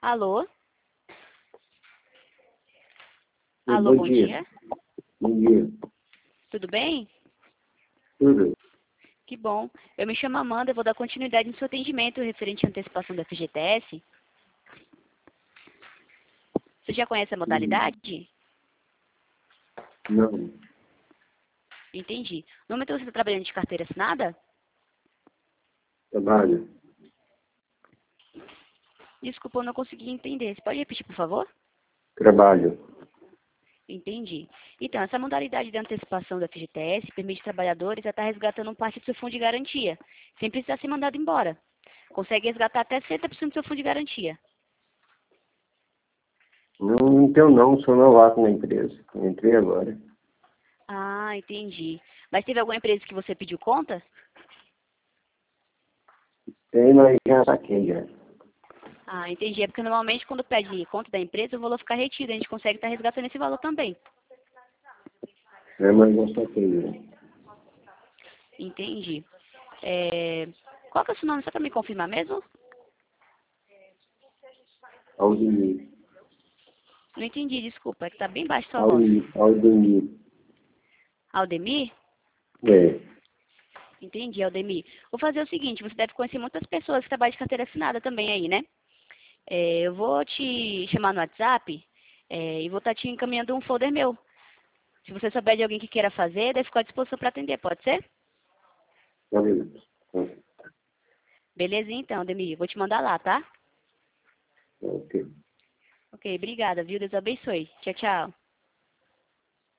Alô? Oi, Alô, bom bom dia. dia. Bom dia. Tudo bem? Tudo? Que bom. Eu me chamo Amanda, eu vou dar continuidade no seu atendimento referente à antecipação da FGTS. Você já conhece a modalidade? Não. Entendi. No momento você está trabalhando de carteira assinada? Trabalho. Desculpa, eu não consegui entender. Você pode repetir, por favor? Trabalho. Entendi. Então, essa modalidade de antecipação da FGTS permite trabalhadores a estar resgatando parte do seu fundo de garantia, sem precisar ser mandado embora. Consegue resgatar até 60% do seu fundo de garantia. Não tenho não, sou novato na empresa. Entrei agora. Ah, entendi. Mas teve alguma empresa que você pediu conta? Tem, mas já saquei já. Ah, entendi. É porque normalmente quando pede conta da empresa, o valor fica retido. A gente consegue estar resgatando esse valor também. É, mas já saquei já. Entendi. Qual que é o seu nome? Só para me confirmar mesmo? Aldemir. Não entendi, desculpa. É que tá bem baixo sua voz. Aldemir. Aldemir? É. Entendi, Aldemir. Vou fazer o seguinte, você deve conhecer muitas pessoas que trabalham de carteira assinada também aí, né? Eu vou te chamar no WhatsApp e vou estar te encaminhando um folder meu. Se você souber de alguém que queira fazer, deve ficar à disposição para atender, pode ser? Valeu. Beleza, então, Aldemir. Vou te mandar lá, tá? Ok. Ok, obrigada, viu? Deus abençoe. Tchau, tchau.